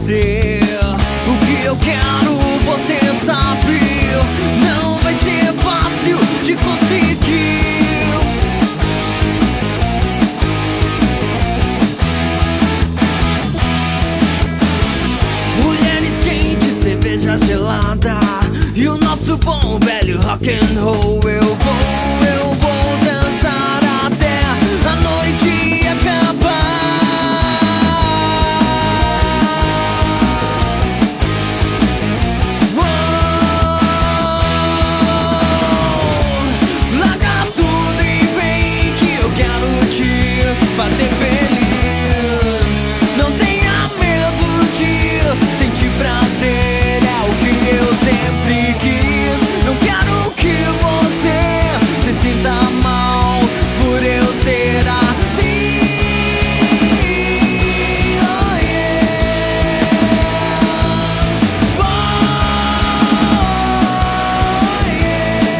você. O que eu quero, você sabe, não vai ser fácil de conseguir. Mulheres quentes, cerveja gelada e o nosso bom velho rock and roll. Eu vou dançar até a noite acabar. Larga tudo e vem que eu quero te fazer feliz. Não tenha medo de sentir prazer, é o que eu sempre quis. Não quero que você se sinta mal por eu ser assim. Oh yeah. Oh yeah.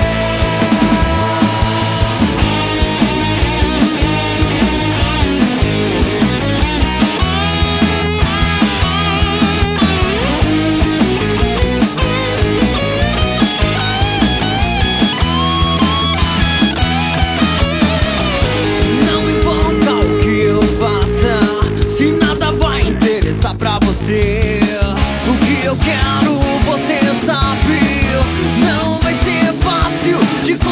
Não importa o que eu faça, se nada vai interessar pra você. O que eu quero, você sabe, não vai ser fácil de